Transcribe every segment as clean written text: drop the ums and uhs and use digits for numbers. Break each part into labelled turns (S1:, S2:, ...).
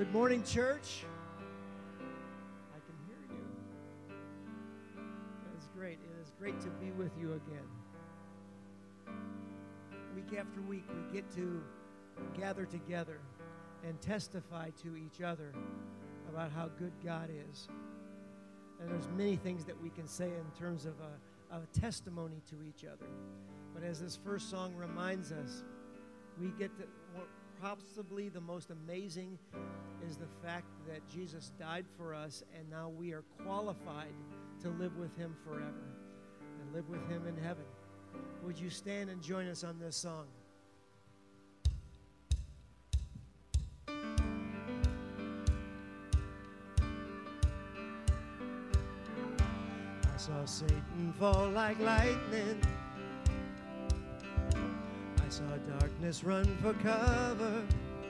S1: Good morning, church. I can hear you. That is great. It is great to be with you again. Week after week, we get to gather together and testify to each other about how good God is. And there's many things that we can say in terms of a testimony to each other. But as this first song reminds us, we get to, possibly the most amazing is the fact that Jesus died for us, and now we are qualified to live with him forever and live with him in heaven. Would you stand and join us on this song? I saw Satan fall like lightning. I saw darkness run for cover.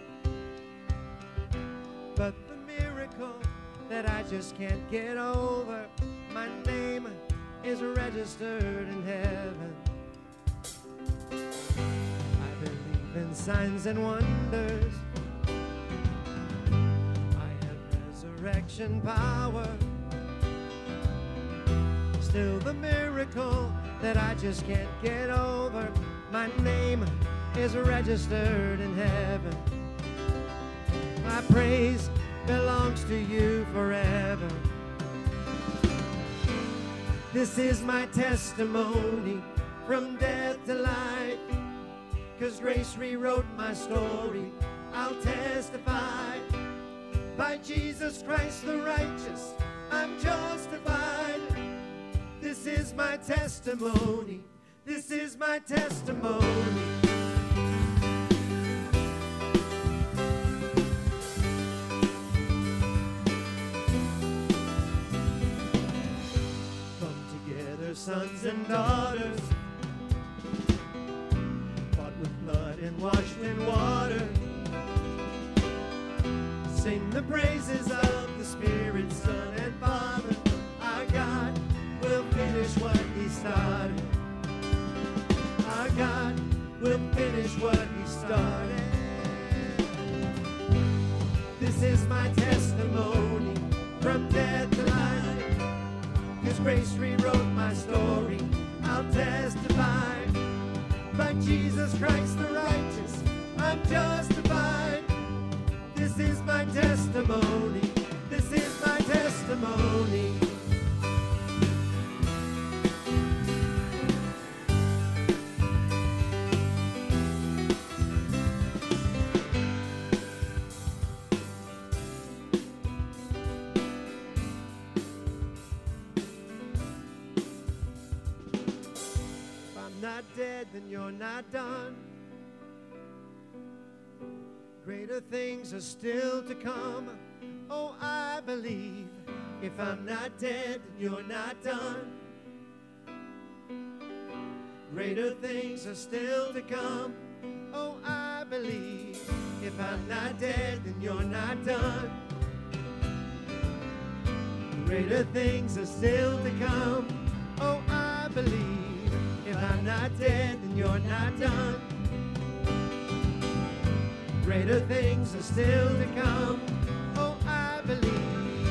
S1: But the miracle that I just can't get over, my name is registered in heaven. I believe in signs and wonders. I have resurrection power. Still the miracle that I just can't get over, my name is registered in heaven. My praise belongs to you forever. This is my testimony from death to life. 'Cause grace rewrote my story. I'll testify. By Jesus Christ the righteous, I'm justified. This is my testimony. This is my testimony. Come together, sons and daughters, bought with blood and washed in water. Sing the praises of the Spirit, Son, and Father. Our God will finish what he started. Our God will finish what he started. This is my testimony from death to life. 'Cause grace rewrote my story. I'll testify. By Jesus Christ the righteous, I'm justified. This is my testimony. This is my testimony. Not dead, then you're not done. Greater things are still to come. Oh, I believe. If I'm not dead, then you're not done. Greater things are still to come. Oh, I believe. If I'm not dead, then you're not done. Greater things are still to come. Oh, I believe. If I'm not dead, then you're not done. Greater things are still to come. Oh, I believe.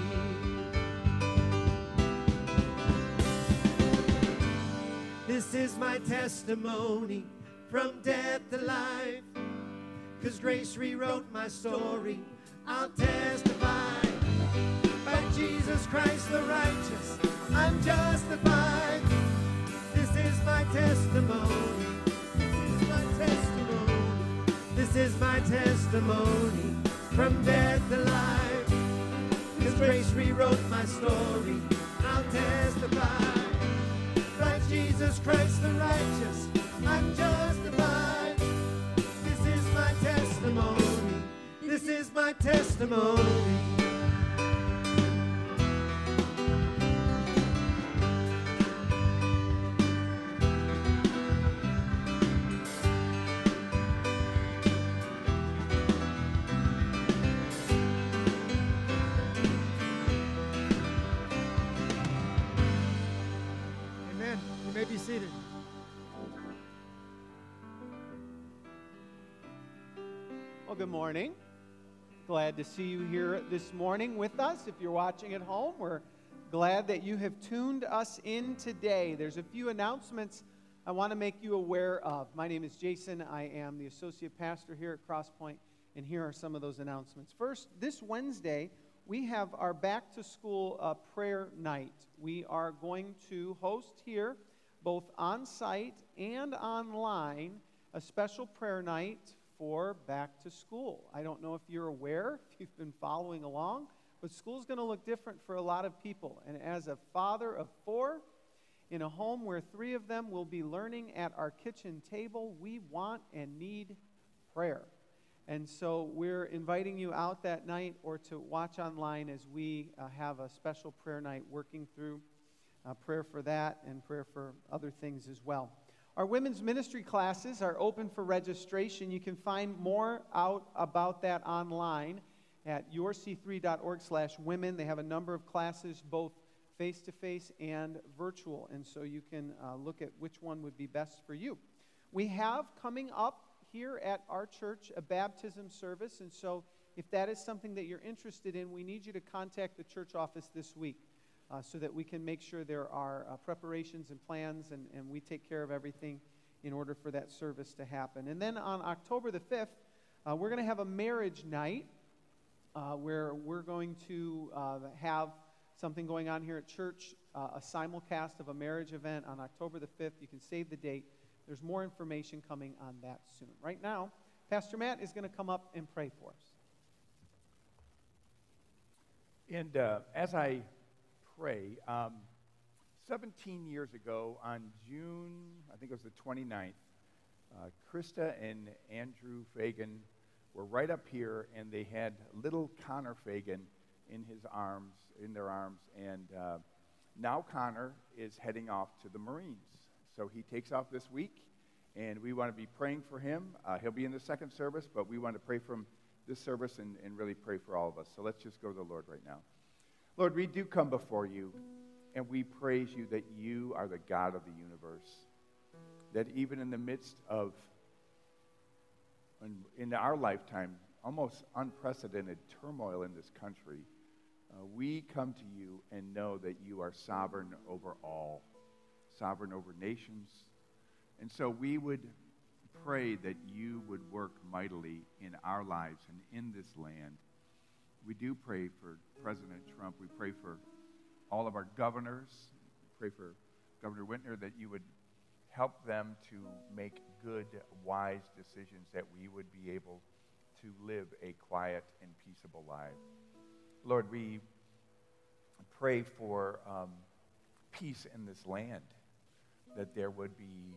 S1: This is my testimony from death to life. 'Cause grace rewrote my story. I'll testify. By Jesus Christ the righteous, I'm justified. This is my testimony. This is my testimony. This is my testimony from death to life. 'Cause grace rewrote my story. I'll testify. By Jesus Christ the righteous, I'm justified. This is my testimony. This is my testimony. Be seated.
S2: Well, good morning. Glad to see you here this morning with us. If you're watching at home, we're glad that you have tuned us in today. There's a few announcements I want to make you aware of. My name is Jason. I am the associate pastor here at Crosspoint, and here are some of those announcements. First, this Wednesday, we have our back-to-school prayer night. We are going to host here, both on-site and online, a special prayer night for back to school. I don't know if you're aware, if you've been following along, but school's going to look different for a lot of people. And as a father of 4, in a home where 3 of them will be learning at our kitchen table, we want and need prayer. And so we're inviting you out that night or to watch online as we have a special prayer night working through prayer for that and prayer for other things as well. Our women's ministry classes are open for registration. You can find more out about that online at yourc3.org/women. They have a number of classes, both face-to-face and virtual, and so you can look at which one would be best for you. We have coming up here at our church a baptism service, and so if that is something that you're interested in, we need you to contact the church office this week. So that we can make sure there are preparations and plans, and we take care of everything in order for that service to happen. And then on October the 5th, we're going to have a marriage night where we're going to have something going on here at church, a simulcast of a marriage event on October the 5th. You can save the date. There's more information coming on that soon. Right now, Pastor Matt is going to come up and pray for us.
S3: And as I pray. 17 years ago, on June, I think it was the 29th, Krista and Andrew Fagan were right up here, and they had little Connor Fagan in their arms, and now Connor is heading off to the Marines. So he takes off this week, and we want to be praying for him. He'll be in the second service, but we want to pray for him this service and really pray for all of us. So let's just go to the Lord right now. Lord, we do come before you, and we praise you that you are the God of the universe, that even in the midst of, in our lifetime, almost unprecedented turmoil in this country, we come to you and know that you are sovereign over all, sovereign over nations. And so we would pray that you would work mightily in our lives and in this land. We do pray for President Trump. We pray for all of our governors. We pray for Governor Whitmer that you would help them to make good, wise decisions, that we would be able to live a quiet and peaceable life. Lord, we pray for peace in this land, that there would be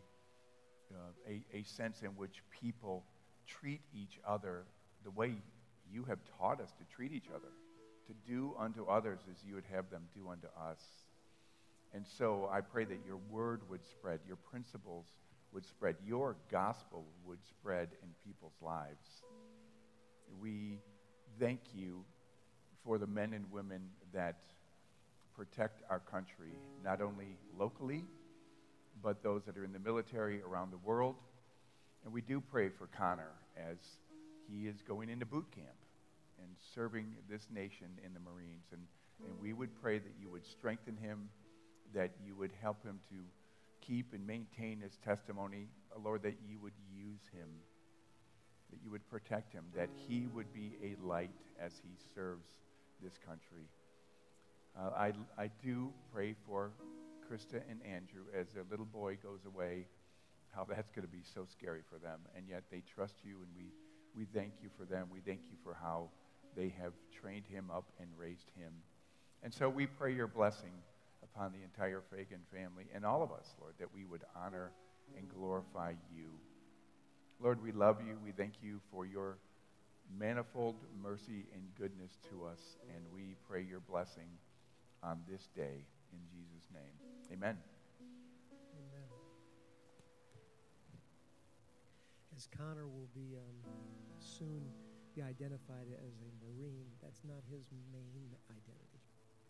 S3: a sense in which people treat each other the way you have taught us to treat each other, to do unto others as you would have them do unto us. And so I pray that your word would spread, your principles would spread, your gospel would spread in people's lives. We thank you for the men and women that protect our country, not only locally, but those that are in the military around the world. And we do pray for Connor as he is going into boot camp and serving this nation in the Marines. And we would pray that you would strengthen him, that you would help him to keep and maintain his testimony. Lord, that you would use him, that you would protect him, that he would be a light as he serves this country. I do pray for Krista and Andrew as their little boy goes away, how that's going to be so scary for them. And yet they trust you, and we thank you for them. We thank you for how they have trained him up and raised him. And so we pray your blessing upon the entire Fagan family and all of us, Lord, that we would honor and glorify you. Lord, we love you. We thank you for your manifold mercy and goodness to us, and we pray your blessing on this day in Jesus' name. Amen.
S1: Amen. As Connor will be soon be identified as a Marine, that's not his main identity.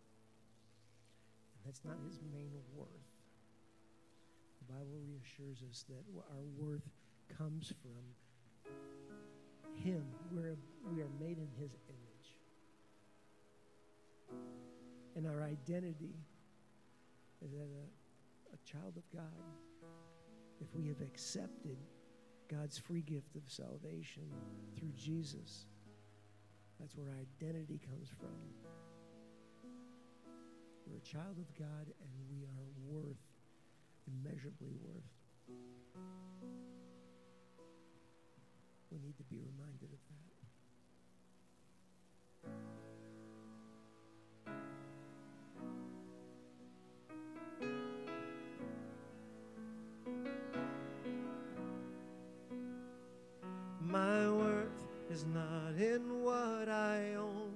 S1: And that's not his main worth. The Bible reassures us that our worth comes from Him. We are made in His image. And our identity is as a child of God. If we have accepted God's free gift of salvation through Jesus, that's where our identity comes from. We're a child of God, and we are immeasurably worth. We need to be reminded of that. My worth is not in what I own,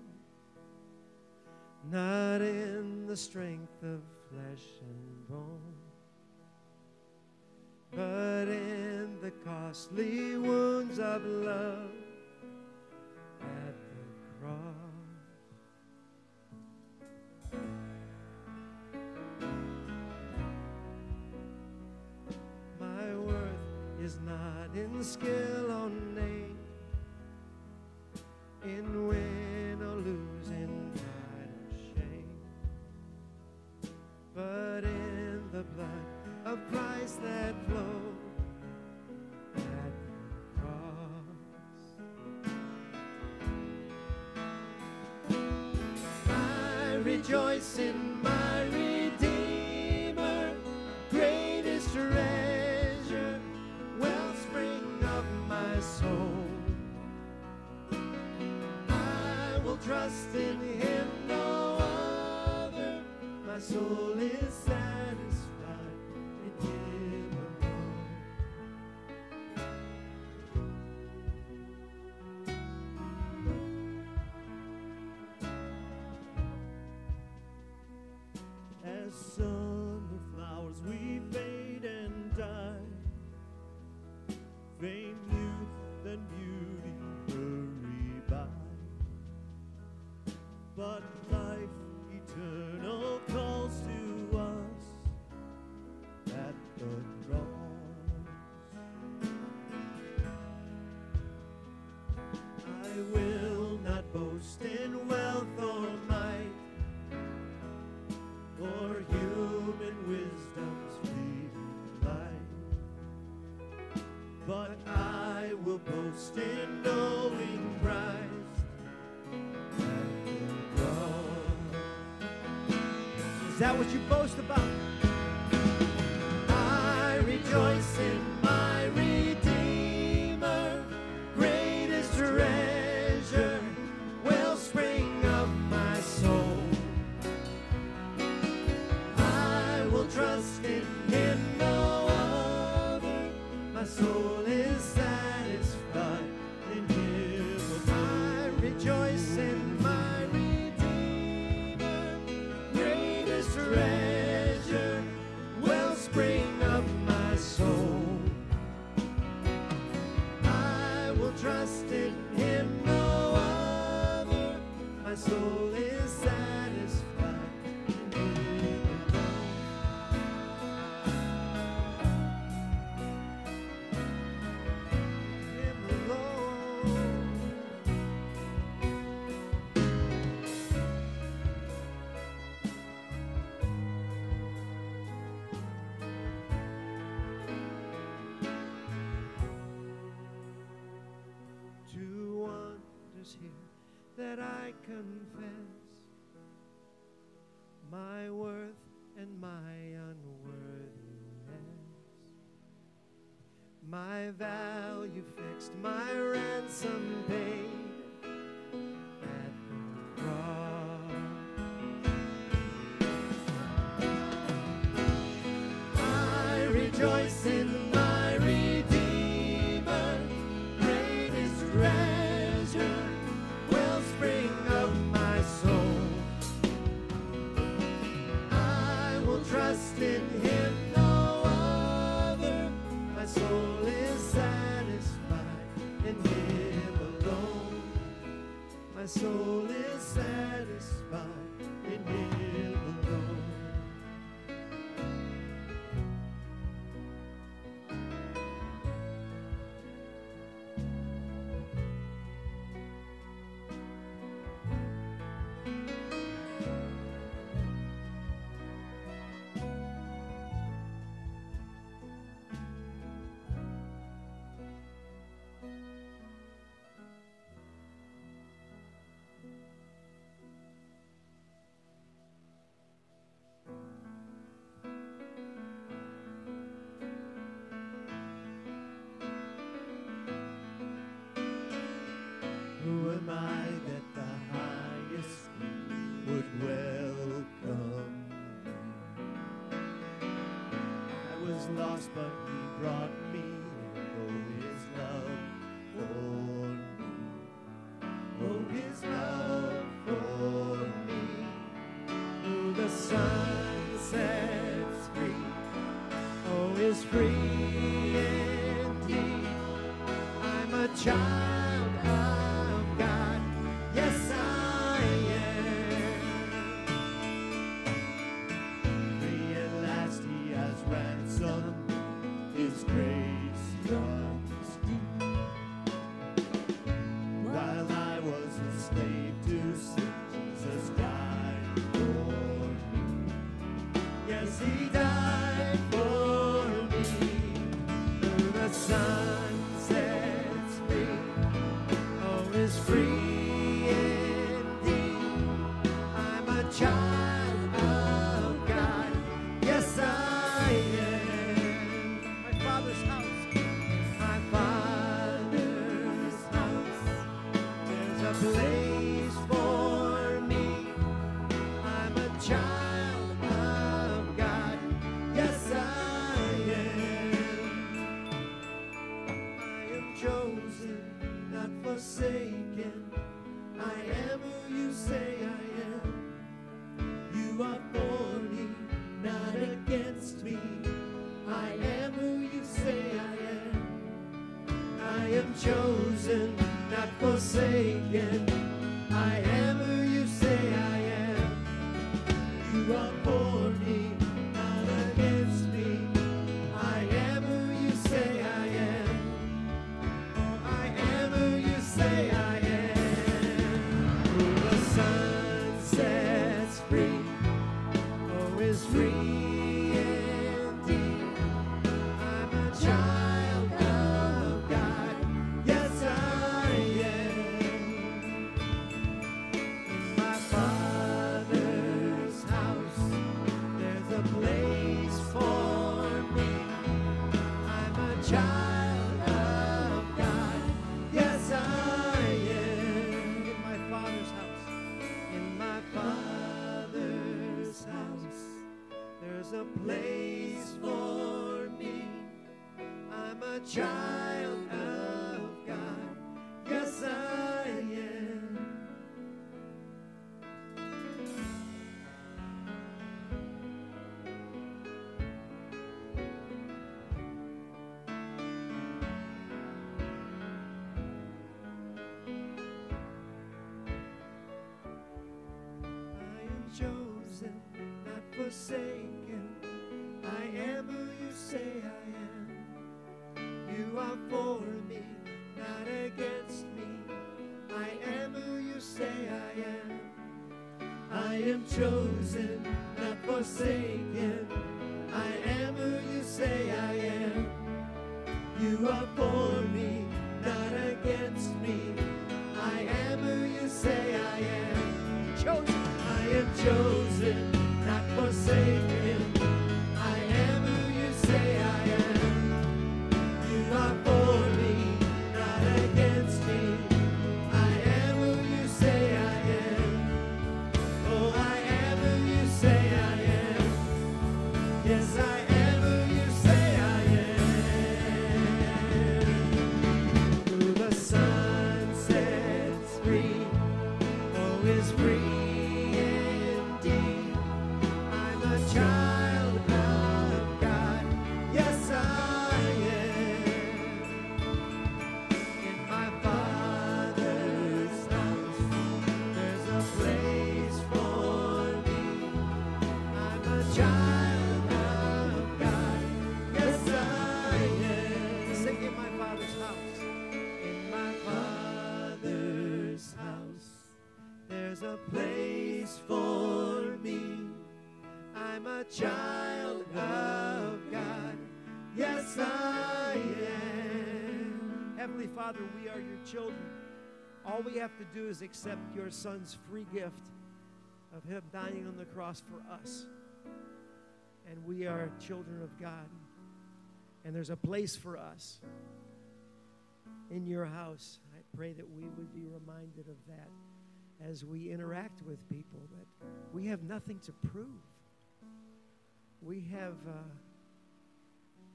S1: not in the strength of flesh and bone, but in the costly wounds of love at the cross. My worth is not in skill or name, in win or lose, in pride or shame, but in the blood of Christ that flowed at the cross. I rejoice in my Redeemer, greatest treasure, wellspring of my soul. I will trust in Him, no other. My soul is satisfied in Him alone. As summer flowers we fade and die, vain youth and beauty hurry by, but life eternal calls to us at the cross. I will not boast in wealth or might, or human wisdom's fleeting light, but I will boast in knowing Christ at the cross. Is that what you boast about? I rejoice in my Redeemer, greatest treasure, wellspring of my soul. I will trust in Him, no other. My soul is satisfied in Him alone. I rejoice in my Redeemer, greatest treasure, wellspring of my soul. I will trust in Him, no other. My soul is satisfied in Him alone. Two wonders here that I confess, my worth and my unworthiness, my value fixed, my ransom paid at the cross. I rejoice in my Redeemer, greatest treasure, wellspring of my soul. I will trust in Him, no other. My soul is satisfied in Him alone. My soul is satisfied in Him alone.
S4: was lost, but he brought me in. Oh, his love for me. Oh, his love for me. Oh, the sun sets free. Oh, is free indeed. I'm a child of God. Yes, I am. Free at last, he has ransomed. His grace runs deep. While I was a slave to sin, Jesus died for me. Yes, he died for me. Though the sun sets free, oh, is free indeed. I'm a child of God. Yes, I am.
S1: My Father's house.
S4: My Father's house. There's a place for me. I'm a child of God. Yes, I am. I am chosen, not forsaken. I am who you say I am. You are for me, not against me. I am who you say I am. I am chosen, not forsaken. I am who you say I am. You are for me, not against me. I am who you say I am. Oh, I am who you say I am. Oh, the sun sets free. Oh, is free indeed. I'm a child of God. Yes, I am. In my Father's house, there's a place for me. I'm a child of God. Yes, I am.
S1: In my Father's house.
S4: In my Father's house, there's a place for me. I'm a child of God. Yes, I am. I am chosen, not forsaken. I am who you say I am. You are for me, not against me. I am who you say I am. I am chosen, not forsaken. I am who you say I am. You are for me, not against me. I am who you say I am.
S1: Chosen.
S4: I am chosen, not forsaken. I am who you say I am. You are for me, not against me. I am who you say I am. Oh, I am who you say I am. Yes, I am who you say I am. Who the sun sets free, oh, is free. I'm a child of God. Yes, I am. In my Father's house, there's a place for me. I'm a child of God. Yes, I am.
S1: Sing in my Father's house.
S4: In my Father's house, there's a place for me. I'm a child of God. Yes, I am.
S1: Heavenly Father, we are your children. All we have to do is accept your Son's free gift of him dying on the cross for us. And we are children of God. And there's a place for us in your house. I pray that we would be reminded of that as we interact with people, that we have nothing to prove. We have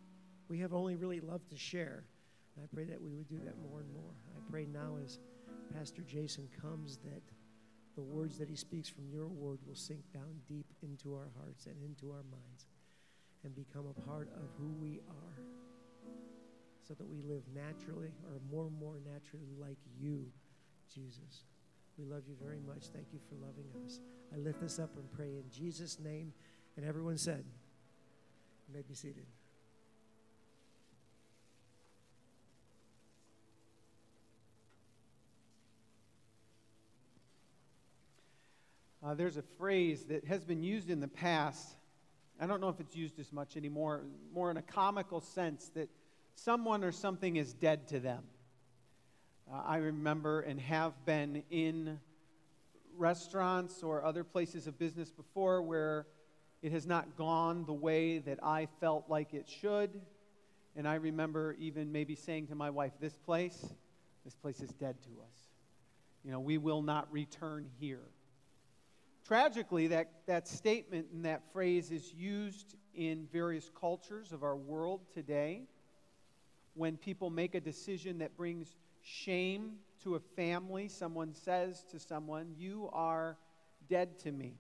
S1: we have only really love to share. And I pray that we would do that more and more. I pray now as Pastor Jason comes that the words that he speaks from your word will sink down deep into our hearts and into our minds and become a part of who we are, so that we live naturally, or more and more naturally like you, Jesus. We love you very much. Thank you for loving us. I lift this up and pray in Jesus' name. And everyone said, you may be seated.
S2: There's a phrase that has been used in the past. I don't know if it's used as much anymore, more in a comical sense, that someone or something is dead to them. I remember and have been in restaurants or other places of business before where it has not gone the way that I felt like it should. And I remember even maybe saying to my wife, this place is dead to us. You know, we will not return here. Tragically, that statement and that phrase is used in various cultures of our world today when people make a decision that brings shame to a family. Someone says to someone, you are dead to me.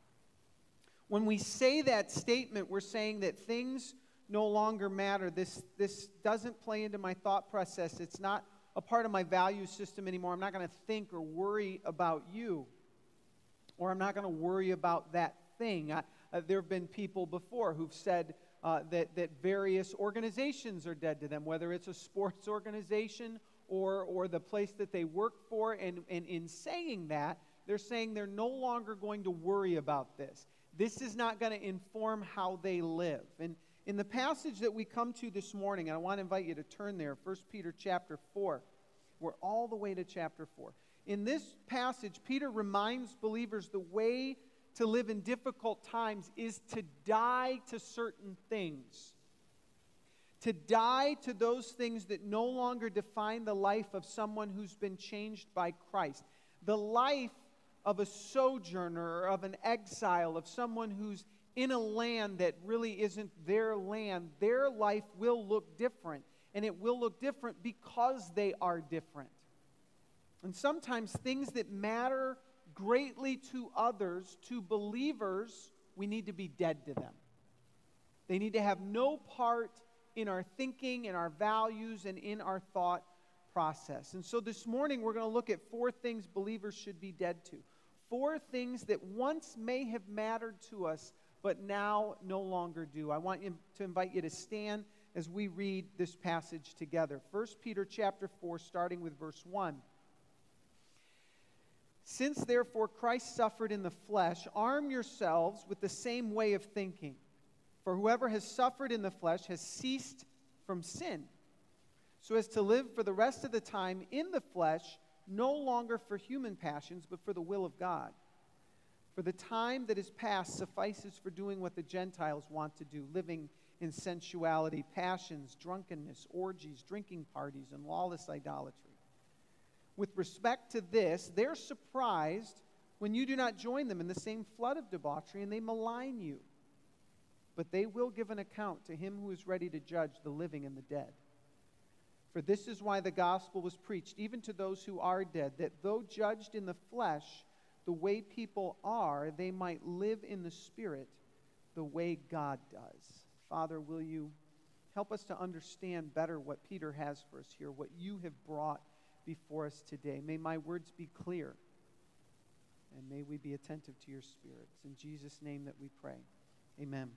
S2: When we say that statement, we're saying that things no longer matter. This doesn't play into my thought process. It's not a part of my value system anymore. I'm not going to think or worry about you. Or I'm not going to worry about that thing. There have been people before who've said that various organizations are dead to them, whether it's a sports organization or the place that they work for. And in saying that, they're saying they're no longer going to worry about this. This is not going to inform how they live. And in the passage that we come to this morning, and I want to invite you to turn there, 1 Peter chapter 4. We're all the way to chapter 4. In this passage, Peter reminds believers the way to live in difficult times is to die to certain things. To die to those things that no longer define the life of someone who's been changed by Christ. The life of a sojourner, of an exile, of someone who's in a land that really isn't their land. Their life will look different, and it will look different because they are different. And sometimes things that matter greatly to others, to believers, we need to be dead to them. They need to have no part in our thinking, in our values, and in our thought process. And so this morning we're going to look at 4 things believers should be dead to. 4 things that once may have mattered to us, but now no longer do. I want to invite you to stand as we read this passage together. 1 Peter chapter 4, starting with verse 1. Since therefore Christ suffered in the flesh, arm yourselves with the same way of thinking. For whoever has suffered in the flesh has ceased from sin, so as to live for the rest of the time in the flesh, no longer for human passions, but for the will of God. For the time that is past suffices for doing what the Gentiles want to do, living in sensuality, passions, drunkenness, orgies, drinking parties, and lawless idolatry. With respect to this, they're surprised when you do not join them in the same flood of debauchery, and they malign you. But they will give an account to him who is ready to judge the living and the dead. For this is why the gospel was preached, even to those who are dead, that though judged in the flesh, the way people are, they might live in the Spirit the way God does. Father, will you help us to understand better what Peter has for us here, what you have brought before us today. May my words be clear, and may we be attentive to your Spirit. It's in Jesus' name that we pray. Amen.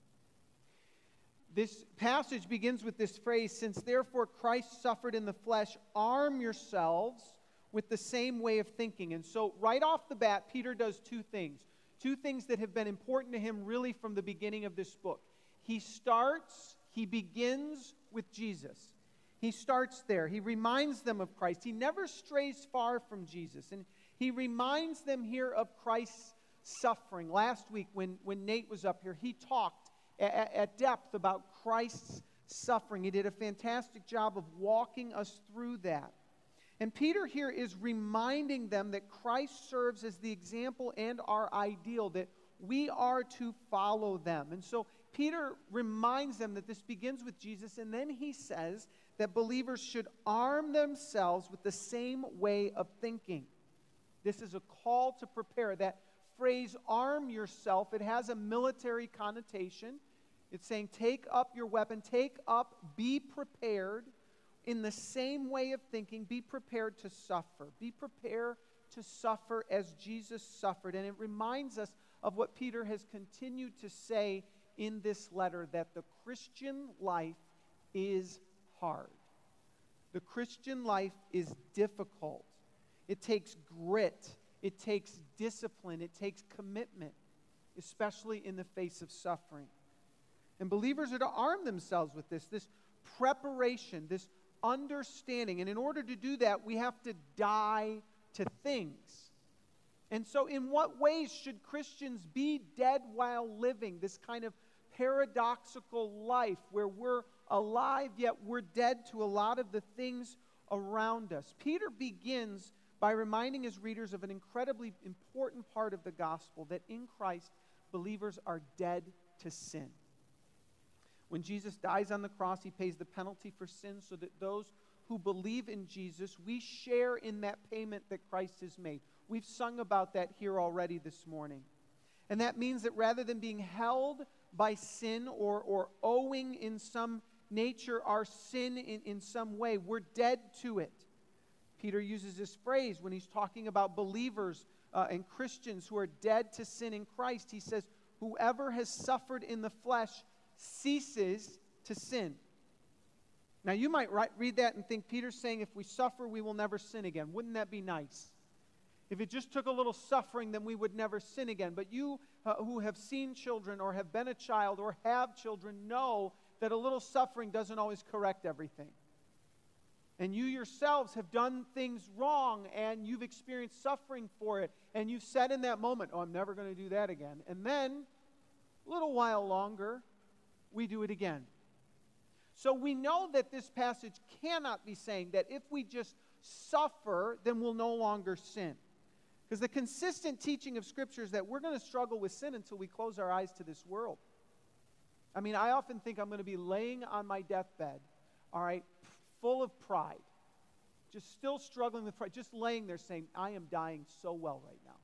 S2: This passage begins with this phrase, since therefore Christ suffered in the flesh, arm yourselves with the same way of thinking. And so right off the bat, Peter does 2 things. 2 things that have been important to him really from the beginning of this book. He begins with Jesus. He starts there. He reminds them of Christ. He never strays far from Jesus. And he reminds them here of Christ's suffering. Last week when Nate was up here, he talked at depth about Christ's suffering. He did a fantastic job of walking us through that. And Peter here is reminding them that Christ serves as the example and our ideal, that we are to follow them. And so Peter reminds them that this begins with Jesus, and then he says that believers should arm themselves with the same way of thinking. This is a call to prepare. That phrase, arm yourself, it has a military connotation. It's saying take up your weapon, take up, be prepared. In the same way of thinking, be prepared to suffer. Be prepared to suffer as Jesus suffered. And it reminds us of what Peter has continued to say in this letter, that the Christian life is hard. The Christian life is difficult. It takes grit. It takes discipline. It takes commitment, especially in the face of suffering. And believers are to arm themselves with this preparation, this understanding. And in order to do that, we have to die to things. And so in what ways should Christians be dead while living? This kind of paradoxical life where we're alive, yet we're dead to a lot of the things around us. Peter begins by reminding his readers of an incredibly important part of the gospel, that in Christ, believers are dead to sin. When Jesus dies on the cross, he pays the penalty for sin so that those who believe in Jesus, we share in that payment that Christ has made. We've sung about that here already this morning. And that means that rather than being held by sin or owing in some nature our sin in some way, we're dead to it. Peter uses this phrase when he's talking about believers and Christians who are dead to sin in Christ. He says, whoever has suffered in the flesh ceases to sin. Now you might read that and think Peter's saying if we suffer, we will never sin again. Wouldn't that be nice? If it just took a little suffering, then we would never sin again. But you who have seen children or have been a child or have children know that a little suffering doesn't always correct everything. And you yourselves have done things wrong and you've experienced suffering for it. And you've said in that moment, oh, I'm never going to do that again. And then, a little while longer, we do it again. So we know that this passage cannot be saying that if we just suffer, then we'll no longer sin. Because the consistent teaching of Scripture is that we're going to struggle with sin until we close our eyes to this world. I mean, I often think I'm going to be laying on my deathbed, all right, full of pride, just still struggling with pride, just laying there saying, I am dying so well right now.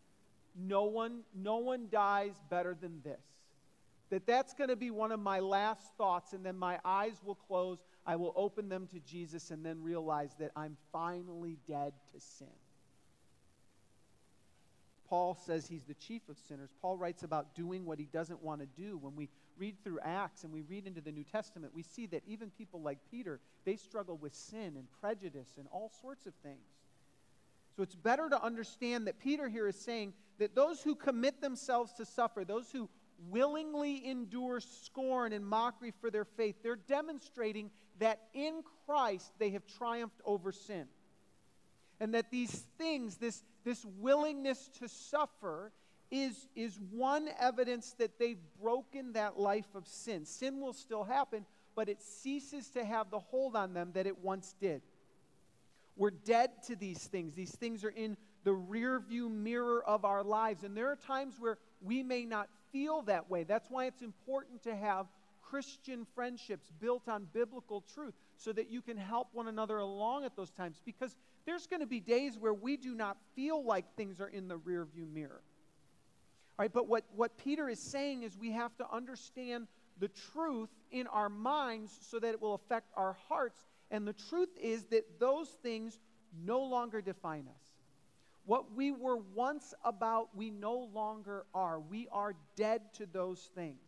S2: No one dies better than this. That's going to be one of my last thoughts, and then my eyes will close, I will open them to Jesus, and then realize that I'm finally dead to sin. Paul says he's the chief of sinners. Paul writes about doing what he doesn't want to do. When we read through Acts and we read into the New Testament, we see that even people like Peter, they struggle with sin and prejudice and all sorts of things. So it's better to understand that Peter here is saying that those who commit themselves to suffer, those who willingly endure scorn and mockery for their faith, they're demonstrating that in Christ they have triumphed over sin. And that these things, this willingness to suffer is one evidence that they've broken that life of sin. Sin will still happen, but it ceases to have the hold on them that it once did. We're dead to these things. These things are in the rearview mirror of our lives. And there are times where we may not feel that way. That's why it's important to have Christian friendships built on biblical truth so that you can help one another along at those times. Because there's going to be days where we do not feel like things are in the rearview mirror. All right, but what Peter is saying is we have to understand the truth in our minds so that it will affect our hearts. And the truth is that those things no longer define us. What we were once about, we no longer are. We are dead to those things.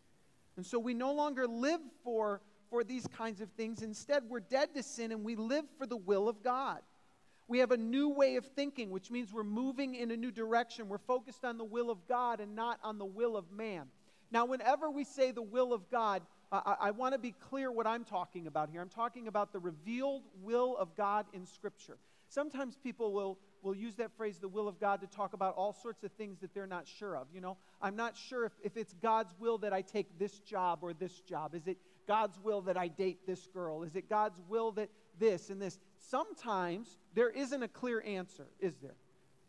S2: And so we no longer live for these kinds of things. Instead, we're dead to sin and we live for the will of God. We have a new way of thinking, which means we're moving in a new direction. We're focused on the will of God and not on the will of man. Now, whenever we say the will of God, I want to be clear what I'm talking about here. I'm talking about the revealed will of God in Scripture. Sometimes people will use that phrase, the will of God, to talk about all sorts of things that they're not sure of. You know, I'm not sure if it's God's will that I take this job or this job. Is it God's will that I date this girl? Is it God's will that this and this? Sometimes there isn't a clear answer, is there?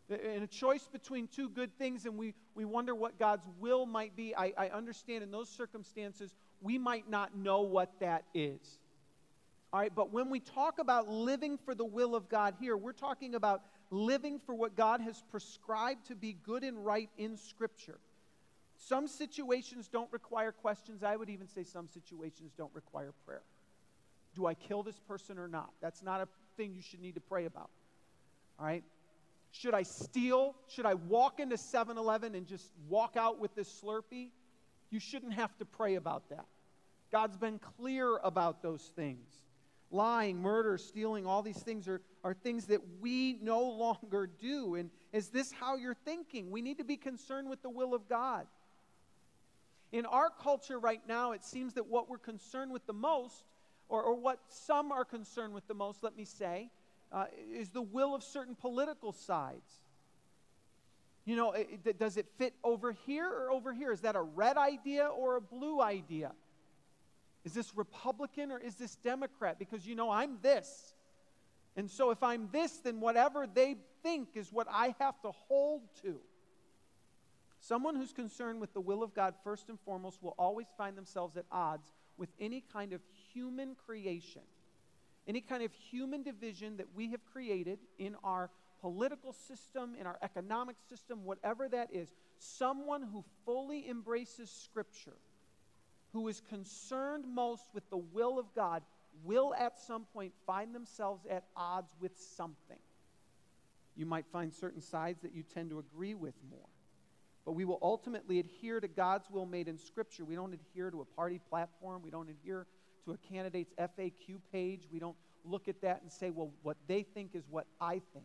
S2: In a choice between two good things, and we wonder what God's will might be, I understand in those circumstances, we might not know what that is. All right, but when we talk about living for the will of God here, we're talking about living for what God has prescribed to be good and right in Scripture. Some situations don't require questions. I would even say some situations don't require prayer. Do I kill this person or not? That's not a thing you should need to pray about. All right? Should I steal? Should I walk into 7-Eleven and just walk out with this Slurpee? You shouldn't have to pray about that. God's been clear about those things. Lying, murder, stealing, all these things are things that we no longer do. And is this how you're thinking? We need to be concerned with the will of God. In our culture right now, it seems that what we're concerned with the most, or what some are concerned with the most, let me say, is the will of certain political sides. You know, does it fit over here or over here? Is that a red idea or a blue idea? Is this Republican or is this Democrat? Because, you know, I'm this. And so if I'm this, then whatever they think is what I have to hold to. Someone who's concerned with the will of God first and foremost will always find themselves at odds with any kind of human creation, any kind of human division that we have created in our political system, in our economic system, whatever that is. Someone who fully embraces Scripture, who is concerned most with the will of God, will at some point find themselves at odds with something. You might find certain sides that you tend to agree with more. But we will ultimately adhere to God's will made in Scripture. We don't adhere to a party platform. We don't adhere to a candidate's FAQ page. We don't look at that and say, well, what they think is what I think.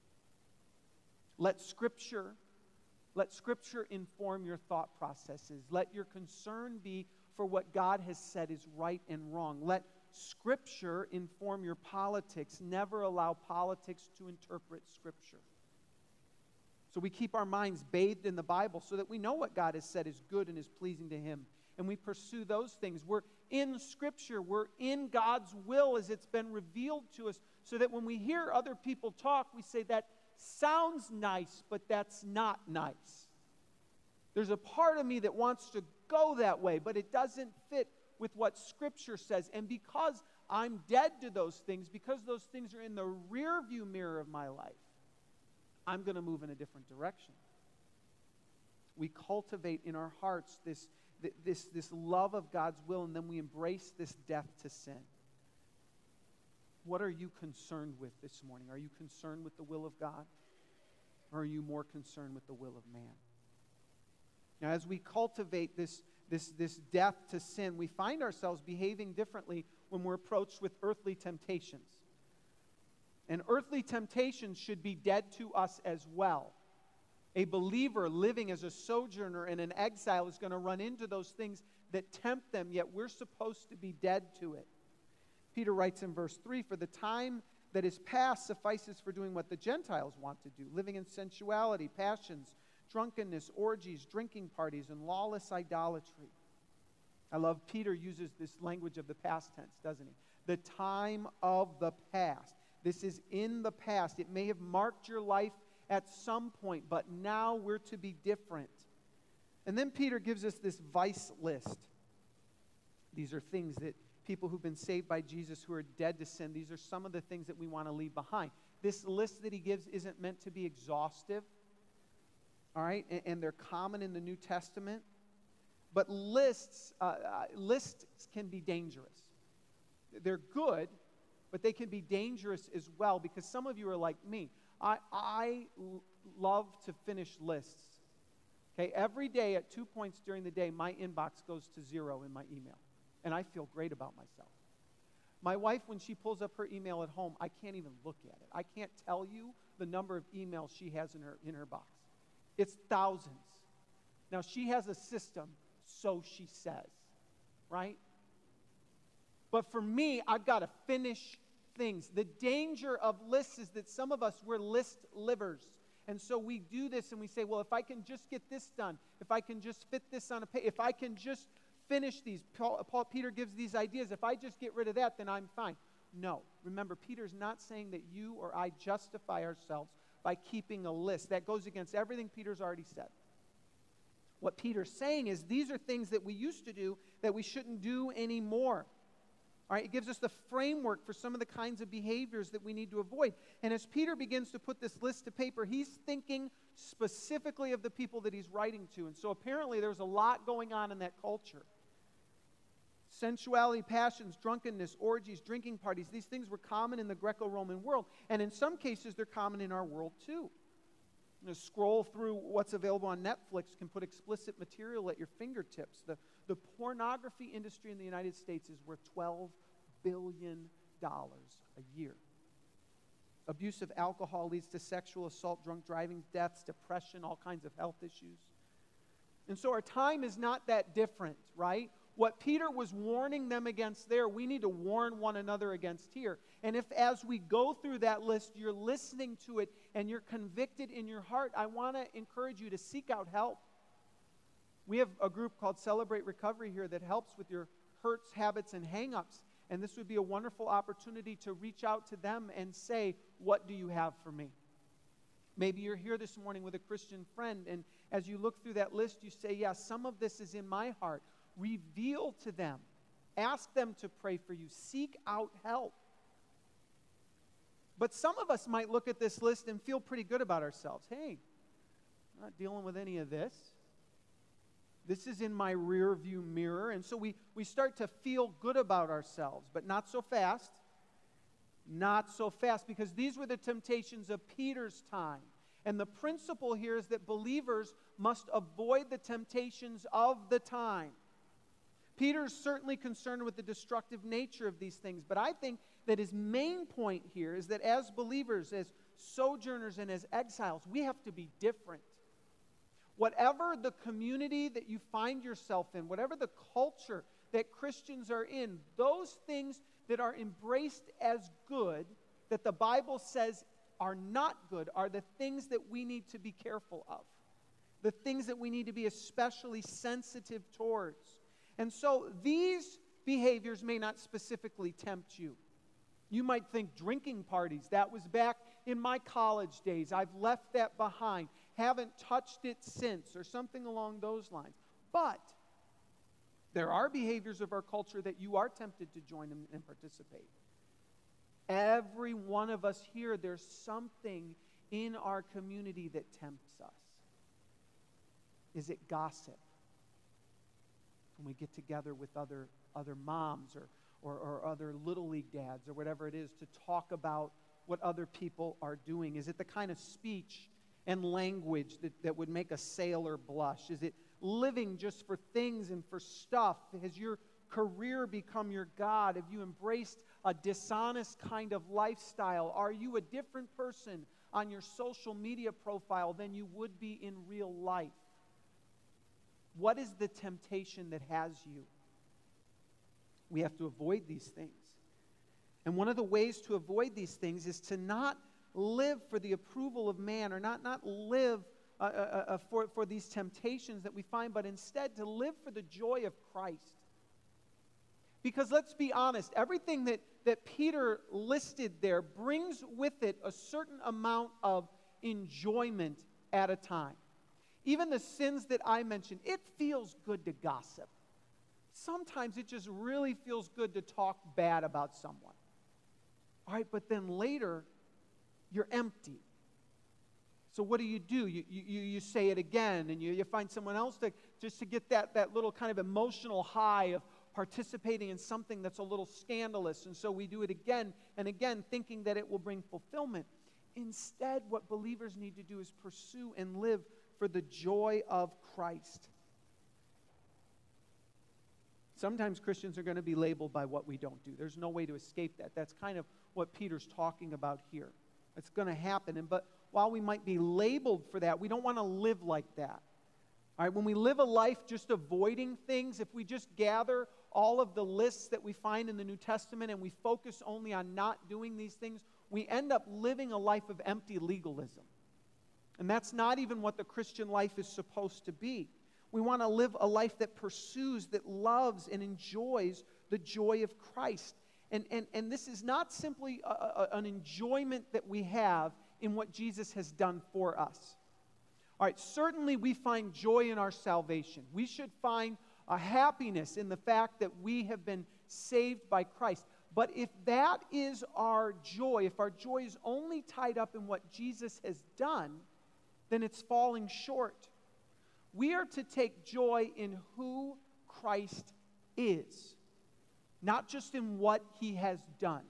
S2: Let Scripture inform your thought processes. Let your concern be for what God has said is right and wrong. Let Scripture inform your politics. Never allow politics to interpret Scripture. So we keep our minds bathed in the Bible so that we know what God has said is good and is pleasing to Him. And we pursue those things. We're in Scripture. We're in God's will as it's been revealed to us, so that when we hear other people talk, we say, that sounds nice, but that's not nice. There's a part of me that wants to go that way, but it doesn't fit with what Scripture says. And because I'm dead to those things, because those things are in the rearview mirror of my life, I'm going to move in a different direction. We cultivate in our hearts this love of God's will, and then we embrace this death to sin. What are you concerned with this morning? Are you concerned with the will of God? Or are you more concerned with the will of man? Now, as we cultivate this death to sin, we find ourselves behaving differently when we're approached with earthly temptations. And earthly temptations should be dead to us as well. A believer living as a sojourner and an exile is going to run into those things that tempt them, yet we're supposed to be dead to it. Peter writes in verse 3, "For the time that is past suffices for doing what the Gentiles want to do, living in sensuality, passions, drunkenness, orgies, drinking parties, and lawless idolatry." I love Peter uses this language of the past tense, doesn't he? The time of the past. This is in the past. It may have marked your life at some point, but now we're to be different. And then Peter gives us this vice list. These are things that people who've been saved by Jesus, who are dead to sin, these are some of the things that we want to leave behind. This list that he gives isn't meant to be exhaustive, all right? And they're common in the New Testament. But lists can be dangerous. They're good, but they can be dangerous as well, because some of you are like me. I love to finish lists. Okay, every day at 2 points during the day, my inbox goes to 0 in my email, and I feel great about myself. My wife, when she pulls up her email at home, I can't even look at it. I can't tell you the number of emails she has in her box. It's thousands. Now, she has a system, so she says, right? But for me, I've got to finish things. The danger of lists is that some of us, we're list livers. And so we do this and we say, well, if I can just get this done, if I can just fit this on a page, if I can just finish these, Peter gives these ideas, if I just get rid of that, then I'm fine. No. Remember, Peter's not saying that you or I justify ourselves by keeping a list. That goes against everything Peter's already said. What Peter's saying is these are things that we used to do that we shouldn't do anymore. All right, it gives us the framework for some of the kinds of behaviors that we need to avoid. And as Peter begins to put this list to paper, he's thinking specifically of the people that he's writing to. And so apparently there's a lot going on in that culture. Sensuality, passions, drunkenness, orgies, drinking parties, these things were common in the Greco-Roman world. And in some cases, they're common in our world too. You know, scroll through what's available on Netflix can put explicit material at your fingertips. The pornography industry in the United States is worth $12 billion a year. Abuse of alcohol leads to sexual assault, drunk driving, deaths, depression, all kinds of health issues. And so our time is not that different, right? What Peter was warning them against there, we need to warn one another against here. And if as we go through that list, you're listening to it and you're convicted in your heart, I want to encourage you to seek out help. We have a group called Celebrate Recovery here that helps with your hurts, habits, and hang-ups. And this would be a wonderful opportunity to reach out to them and say, what do you have for me? Maybe you're here this morning with a Christian friend, and as you look through that list, you say, yeah, some of this is in my heart. Reveal to them. Ask them to pray for you. Seek out help. But some of us might look at this list and feel pretty good about ourselves. Hey, I'm not dealing with any of this. This is in my rear view mirror. And so we start to feel good about ourselves, but not so fast. Not so fast, because these were the temptations of Peter's time. And the principle here is that believers must avoid the temptations of the time. Peter's certainly concerned with the destructive nature of these things, but I think that his main point here is that as believers, as sojourners, and as exiles, we have to be different. Whatever the community that you find yourself in, whatever the culture that Christians are in, those things that are embraced as good, that the Bible says are not good, are the things that we need to be careful of. The things that we need to be especially sensitive towards. And so these behaviors may not specifically tempt you. You might think drinking parties, that was back in my college days. I've left that behind. Haven't touched it since, or something along those lines. But there are behaviors of our culture that you are tempted to join and participate. Every one of us here, there's something in our community that tempts us. Is it gossip? When we get together with other moms or other Little League dads or whatever it is to talk about what other people are doing? Is it the kind of speech and language that would make a sailor blush? Is it living just for things and for stuff? Has your career become your God? Have you embraced a dishonest kind of lifestyle? Are you a different person on your social media profile than you would be in real life? What is the temptation that has you? We have to avoid these things. And one of the ways to avoid these things is to not live for the approval of man, or not live for these temptations that we find, but instead to live for the joy of Christ. Because let's be honest, everything that Peter listed there brings with it a certain amount of enjoyment at a time. Even the sins that I mentioned, it feels good to gossip. Sometimes it just really feels good to talk bad about someone. All right, but then later, you're empty. So what do? You say it again, and you find someone else just to get that little kind of emotional high of participating in something that's a little scandalous. And so we do it again and again, thinking that it will bring fulfillment. Instead, what believers need to do is pursue and live for the joy of Christ. Sometimes Christians are going to be labeled by what we don't do. There's no way to escape that. That's kind of what Peter's talking about here. It's going to happen. But while we might be labeled for that, we don't want to live like that. All right, when we live a life just avoiding things, if we just gather all of the lists that we find in the New Testament and we focus only on not doing these things, we end up living a life of empty legalism. And that's not even what the Christian life is supposed to be. We want to live a life that pursues, that loves, and enjoys the joy of Christ. And this is not simply an enjoyment that we have in what Jesus has done for us. All right, certainly we find joy in our salvation. We should find a happiness in the fact that we have been saved by Christ. But if that is our joy, if our joy is only tied up in what Jesus has done, then it's falling short. We are to take joy in who Christ is, not just in what he has done.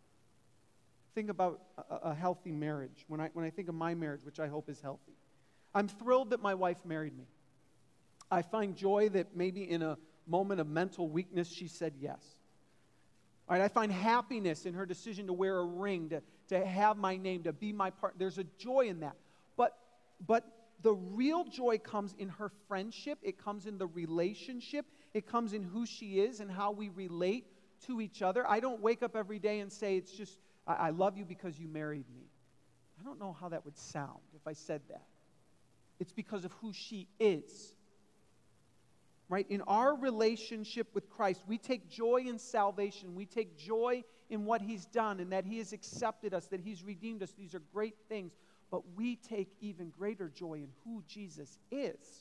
S2: Think about a healthy marriage. When I think of my marriage, which I hope is healthy, I'm thrilled that my wife married me. I find joy that maybe in a moment of mental weakness, she said yes. All right, I find happiness in her decision to wear a ring, to have my name, to be my partner. There's a joy in that. But the real joy comes in her friendship. It comes in the relationship. It comes in who she is and how we relate to each other. I don't wake up every day and say, it's just, I love you because you married me. I don't know how that would sound if I said that. It's because of who she is. Right? In our relationship with Christ, we take joy in salvation. We take joy in what he's done and that he has accepted us, that he's redeemed us. These are great things. But we take even greater joy in who Jesus is.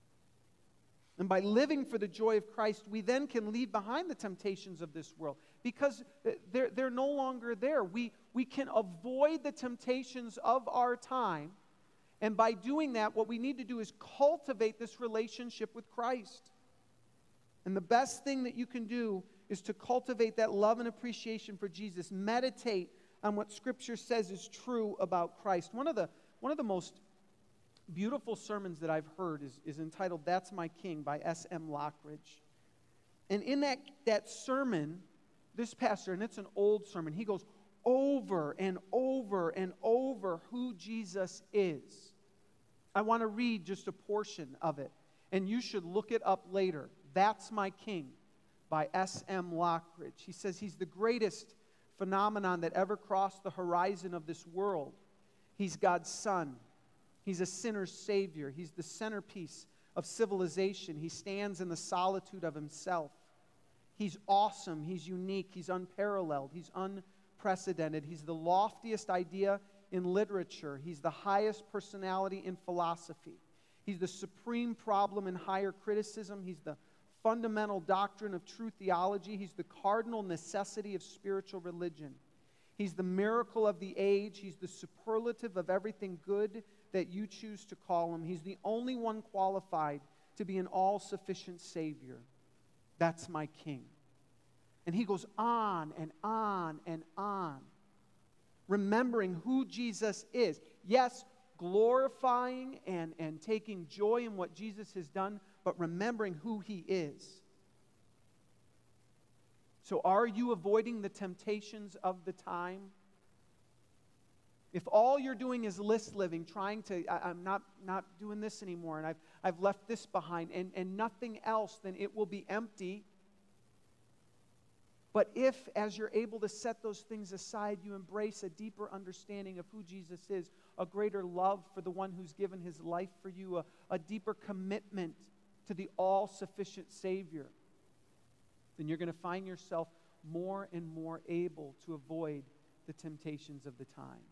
S2: And by living for the joy of Christ, we then can leave behind the temptations of this world because they're no longer there. We can avoid the temptations of our time. And by doing that, what we need to do is cultivate this relationship with Christ. And the best thing that you can do is to cultivate that love and appreciation for Jesus. Meditate on what Scripture says is true about Christ. One of the most beautiful sermons that I've heard is entitled "That's My King" by S.M. Lockridge. And in that sermon, this pastor, and it's an old sermon, he goes over and over and over who Jesus is. I want to read just a portion of it, and you should look it up later. "That's My King" by S.M. Lockridge. He says he's the greatest phenomenon that ever crossed the horizon of this world. He's God's Son. He's a sinner's Savior. He's the centerpiece of civilization. He stands in the solitude of himself. He's awesome. He's unique. He's unparalleled. He's unprecedented. He's the loftiest idea in literature. He's the highest personality in philosophy. He's the supreme problem in higher criticism. He's the fundamental doctrine of true theology. He's the cardinal necessity of spiritual religion. He's the miracle of the age. He's the superlative of everything good that you choose to call him. He's the only one qualified to be an all-sufficient Savior. That's my King. And he goes on and on and on, remembering who Jesus is. Yes, glorifying and taking joy in what Jesus has done, but remembering who he is. So are you avoiding the temptations of the time? If all you're doing is list living, trying to, I'm not doing this anymore, and I've left this behind, and nothing else, then it will be empty. But if, as you're able to set those things aside, you embrace a deeper understanding of who Jesus is, a greater love for the one who's given his life for you, a deeper commitment to the all-sufficient Savior, then you're going to find yourself more and more able to avoid the temptations of the time.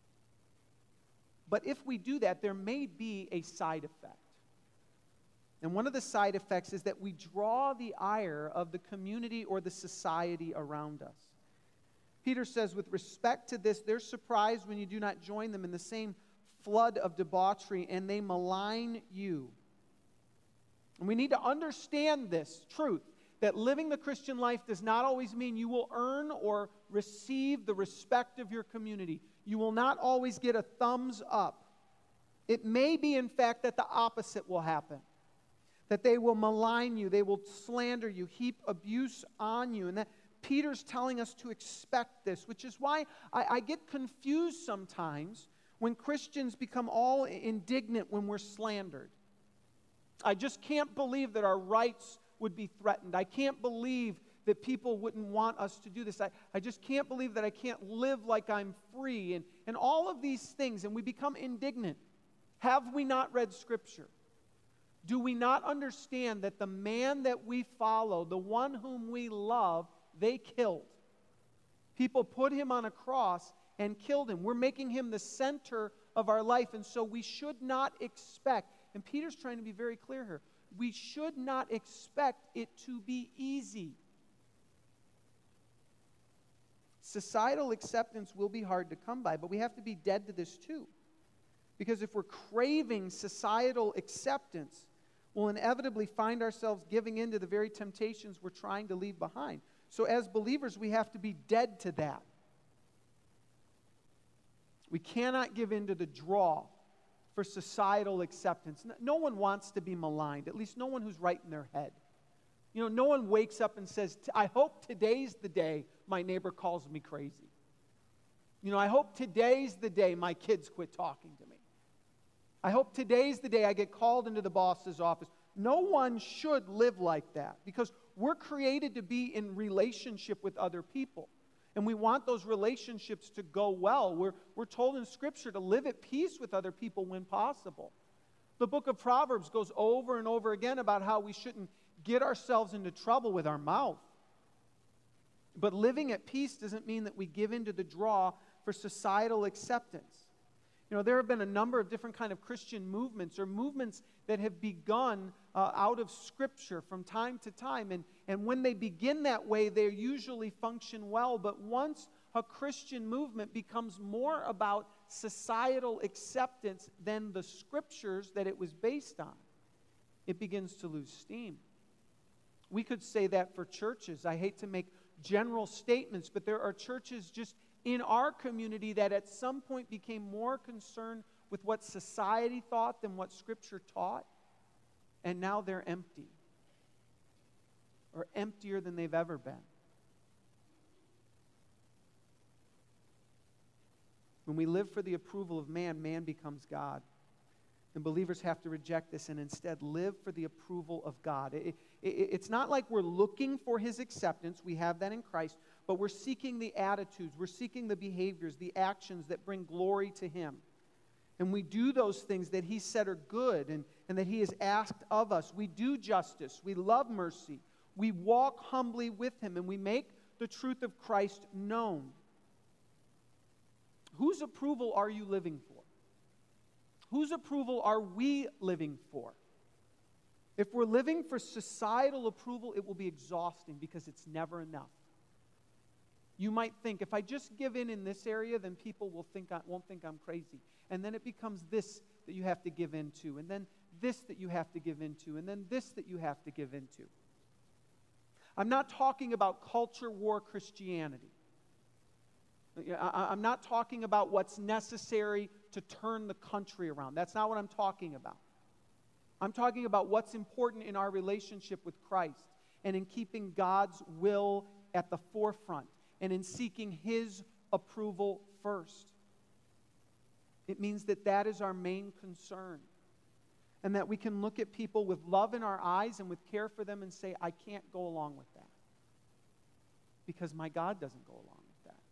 S2: But if we do that, there may be a side effect. And one of the side effects is that we draw the ire of the community or the society around us. Peter says, with respect to this, they're surprised when you do not join them in the same flood of debauchery, and they malign you. And we need to understand this truth, that living the Christian life does not always mean you will earn or receive the respect of your community. You will not always get a thumbs up. It may be, in fact, that the opposite will happen. That they will malign you, they will slander you, heap abuse on you. And that Peter's telling us to expect this, which is why I get confused sometimes when Christians become all indignant when we're slandered. I just can't believe that our rights would be threatened. I can't believe that people wouldn't want us to do this. I just can't believe that I can't live like I'm free, and all of these things, and we become indignant. Have we not read Scripture? Do we not understand that the man that we follow, the one whom we love, they killed? People put him on a cross, and killed him. We're making him the center of our life, and so we should not expect, and Peter's trying to be very clear here, we should not expect it to be easy. Societal acceptance will be hard to come by, but we have to be dead to this too. Because if we're craving societal acceptance, we'll inevitably find ourselves giving in to the very temptations we're trying to leave behind. So as believers, we have to be dead to that. We cannot give in to the draw for societal acceptance. No one wants to be maligned, at least no one who's right in their head. You know, no one wakes up and says, I hope today's the day my neighbor calls me crazy. You know, I hope today's the day my kids quit talking to me. I hope today's the day I get called into the boss's office. No one should live like that because we're created to be in relationship with other people. And we want those relationships to go well. We're told in Scripture to live at peace with other people when possible. The book of Proverbs goes over and over again about how we shouldn't get ourselves into trouble with our mouth. But living at peace doesn't mean that we give in to the draw for societal acceptance. You know, there have been a number of different kind of Christian movements or movements that have begun out of Scripture from time to time. And when they begin that way, they usually function well. But once a Christian movement becomes more about societal acceptance than the Scriptures that it was based on, it begins to lose steam. We could say that for churches. I hate to make general statements, but there are churches just in our community that at some point became more concerned with what society thought than what Scripture taught, and now they're empty, or emptier than they've ever been. When we live for the approval of man, man becomes God. And believers have to reject this and instead live for the approval of God. It's not like we're looking for His acceptance. We have that in Christ. But we're seeking the attitudes, we're seeking the behaviors, the actions that bring glory to Him. And we do those things that He said are good and that He has asked of us. We do justice. We love mercy. We walk humbly with Him. And we make the truth of Christ known. Whose approval are you living for? Whose approval are we living for? If we're living for societal approval, it will be exhausting because it's never enough. You might think, if I just give in this area, then people won't think I'm crazy. And then it becomes this that you have to give into, and then this that you have to give into, and then this that you have to give into. I'm not talking about culture war Christianity. I'm not talking about what's necessary to turn the country around. That's not what I'm talking about. I'm talking about what's important in our relationship with Christ and in keeping God's will at the forefront and in seeking His approval first. It means that that is our main concern and that we can look at people with love in our eyes and with care for them and say, I can't go along with that because my God doesn't go along with that.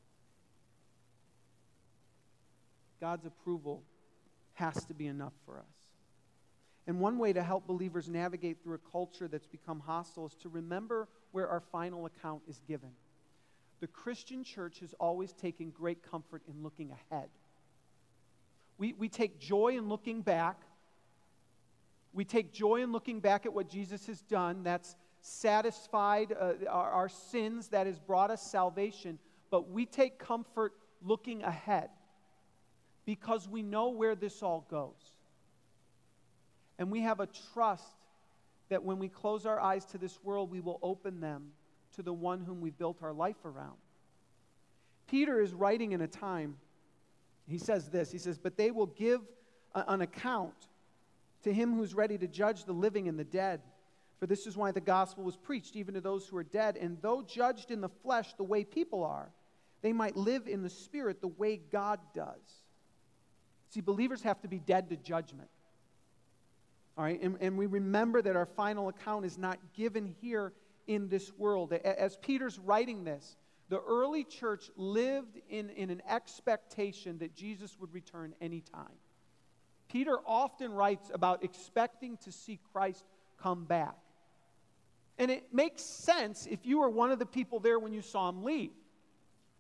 S2: God's approval has to be enough for us. And one way to help believers navigate through a culture that's become hostile is to remember where our final account is given. The Christian church has always taken great comfort in looking ahead. We take joy in looking back. We take joy in looking back at what Jesus has done. That's satisfied our sins. That has brought us salvation. But we take comfort looking ahead because we know where this all goes. And we have a trust that when we close our eyes to this world, we will open them to the one whom we built our life around. Peter is writing in a time, he says this, he says, but they will give an account to Him who's ready to judge the living and the dead. For this is why the gospel was preached even to those who are dead. And though judged in the flesh the way people are, they might live in the spirit the way God does. See, believers have to be dead to judgment. All right, and we remember that our final account is not given here in this world. As Peter's writing this, the early church lived in an expectation that Jesus would return anytime. Peter often writes about expecting to see Christ come back. And it makes sense if you were one of the people there when you saw Him leave.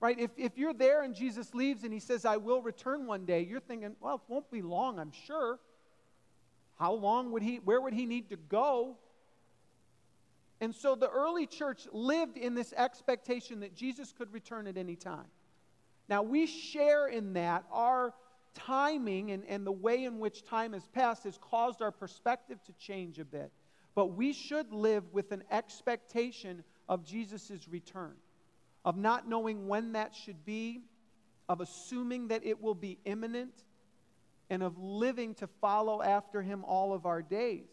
S2: Right? If you're there and Jesus leaves and he says, I will return one day, you're thinking, well, it won't be long, I'm sure. How long where would he need to go? And so the early church lived in this expectation that Jesus could return at any time. Now we share in that. Our timing and the way in which time has passed has caused our perspective to change a bit. But we should live with an expectation of Jesus' return, of not knowing when that should be, of assuming that it will be imminent, and of living to follow after him all of our days.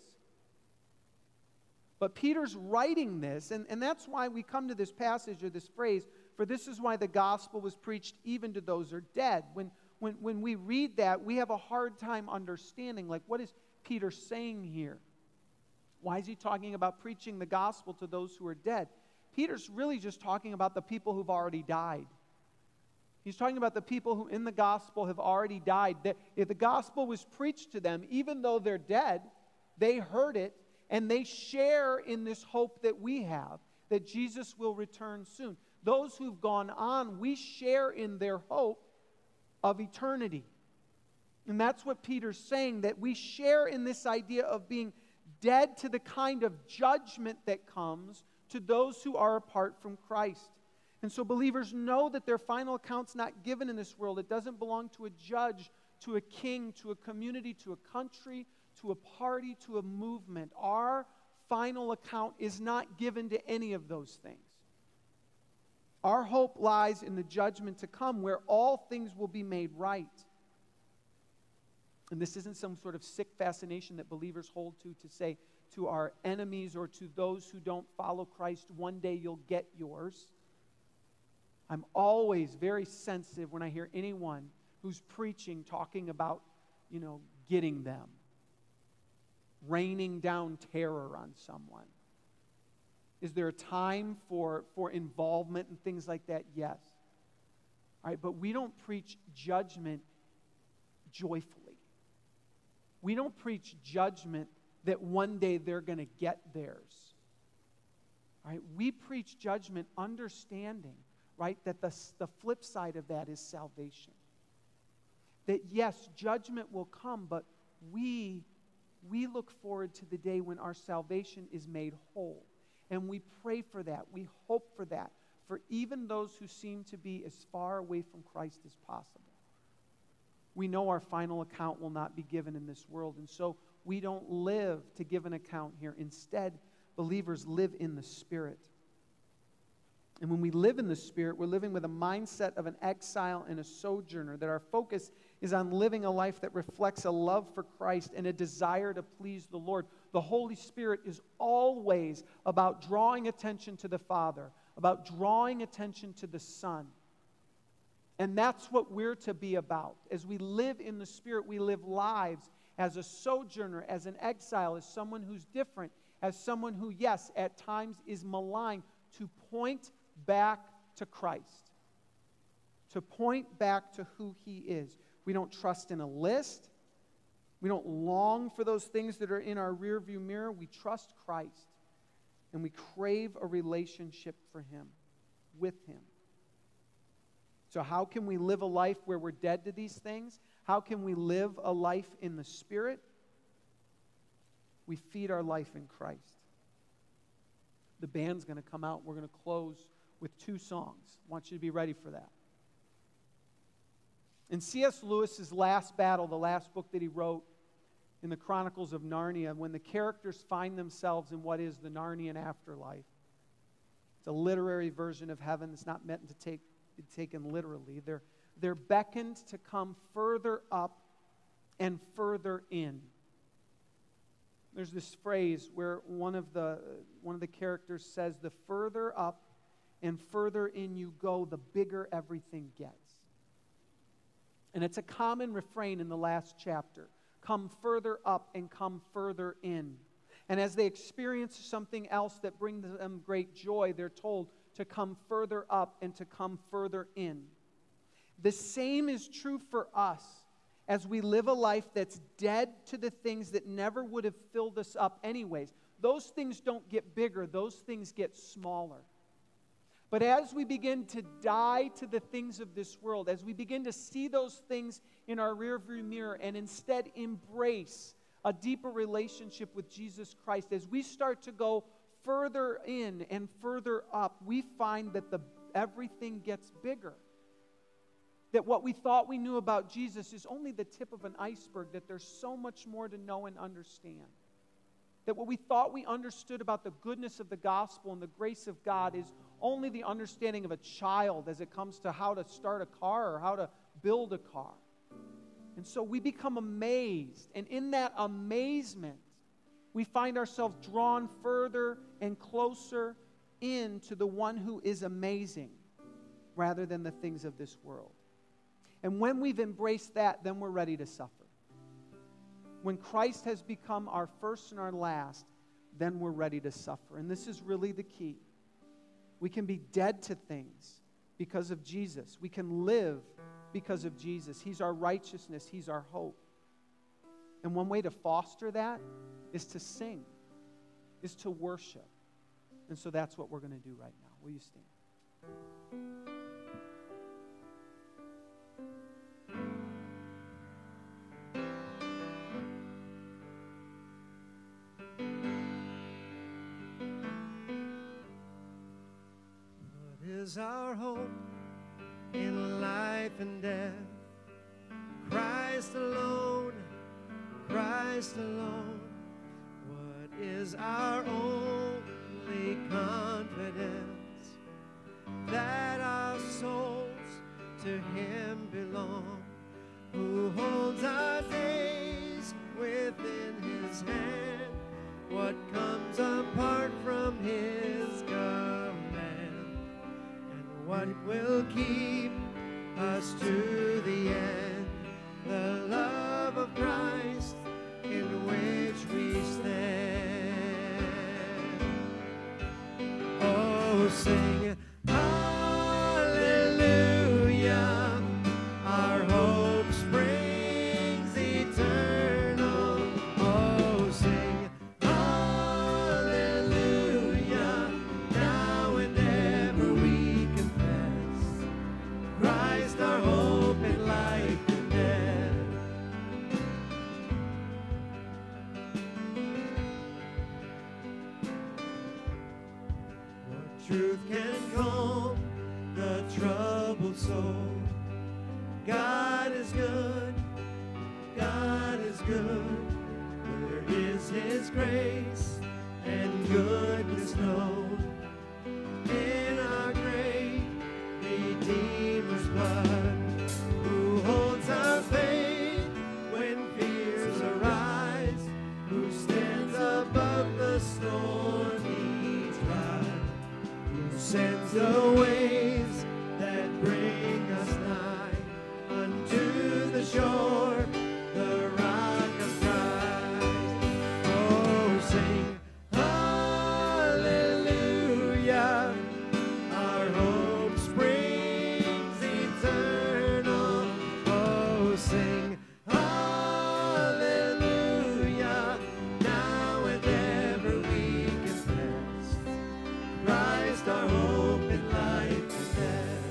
S2: But Peter's writing this, and that's why we come to this passage or this phrase, for this is why the gospel was preached even to those who are dead. When we read that, we have a hard time understanding, like, what is Peter saying here? Why is he talking about preaching the gospel to those who are dead? Peter's really just talking about the people who've already died. He's talking about the people who in the gospel have already died. That if the gospel was preached to them, even though they're dead, they heard it, and they share in this hope that we have, that Jesus will return soon. Those who've gone on, we share in their hope of eternity. And that's what Peter's saying, that we share in this idea of being dead to the kind of judgment that comes to those who are apart from Christ. And so believers know that their final account's not given in this world. It doesn't belong to a judge, to a king, to a community, to a country, to a party, to a movement. Our final account is not given to any of those things. Our hope lies in the judgment to come, where all things will be made right. And this isn't some sort of sick fascination that believers hold to say to our enemies or to those who don't follow Christ, one day you'll get yours. I'm always very sensitive when I hear anyone who's preaching talking about, getting them, raining down terror on someone. Is there a time for involvement and things like that? Yes. All right, but we don't preach judgment joyfully. We don't preach judgment that one day they're going to get theirs. All right, we preach judgment understanding, right, that the flip side of that is salvation. That yes, judgment will come, but we look forward to the day when our salvation is made whole. And we pray for that. We hope for that. For even those who seem to be as far away from Christ as possible. We know our final account will not be given in this world. And so we don't live to give an account here. Instead, believers live in the Spirit. And when we live in the Spirit, we're living with a mindset of an exile and a sojourner, that our focus is on living a life that reflects a love for Christ and a desire to please the Lord. The Holy Spirit is always about drawing attention to the Father, about drawing attention to the Son. And that's what we're to be about. As we live in the Spirit, we live lives as a sojourner, as an exile, as someone who's different, as someone who, yes, at times is maligned, to point back to Christ, to point back to who He is. We don't trust in a list. We don't long for those things that are in our rearview mirror. We trust Christ, and we crave a relationship for Him, with Him. So how can we live a life where we're dead to these things? How can we live a life in the Spirit? We feed our life in Christ. The band's going to come out. We're going to close with 2 songs. I want you to be ready for that. In C.S. Lewis's last battle, the last book that he wrote in the Chronicles of Narnia, when the characters find themselves in what is the Narnian afterlife, it's a literary version of heaven. It's not meant to be taken literally. They're beckoned to come further up and further in. There's this phrase where one of the characters says, the further up and further in you go, the bigger everything gets. And it's a common refrain in the last chapter. Come further up and come further in. And as they experience something else that brings them great joy, they're told to come further up and to come further in. The same is true for us as we live a life that's dead to the things that never would have filled us up anyways. Those things don't get bigger. Those things get smaller. But as we begin to die to the things of this world, as we begin to see those things in our rearview mirror and instead embrace a deeper relationship with Jesus Christ, as we start to go further in and further up, we find that everything gets bigger. That what we thought we knew about Jesus is only the tip of an iceberg, that there's so much more to know and understand. That what we thought we understood about the goodness of the gospel and the grace of God is only the understanding of a child as it comes to how to start a car or how to build a car. And so we become amazed, and in that amazement, we find ourselves drawn further and closer into the one who is amazing rather than the things of this world. And when we've embraced that, then we're ready to suffer. When Christ has become our first and our last, then we're ready to suffer. And this is really the key. We can be dead to things because of Jesus. We can live because of Jesus. He's our righteousness. He's our hope. And one way to foster that is to sing, is to worship. And so that's what we're going to do right now. Will you stand?
S4: Is our hope in life and death? Christ alone, Christ alone. What is our only confidence? That our souls to Him belong, who holds our days within His hand. What comes apart from His command? What will keep us to the end? The love of Christ in which we stand. Oh, sing hallelujah. Our hope springs eternal. Oh, sing hallelujah. Now and ever we Christ our hope in life and death. What truth can calm the troubled soul? God is good, God is good. Where is His grace and goodness known? In our great Redeemer's blood, who holds our faith when fears arise, who stands above the stormy tide, who sends the waves that bring us nigh unto the shore, the rock of Christ. Oh, sing hallelujah. Our hope springs eternal. Oh, sing hallelujah. Now and ever we confess Christ our hope in life and death.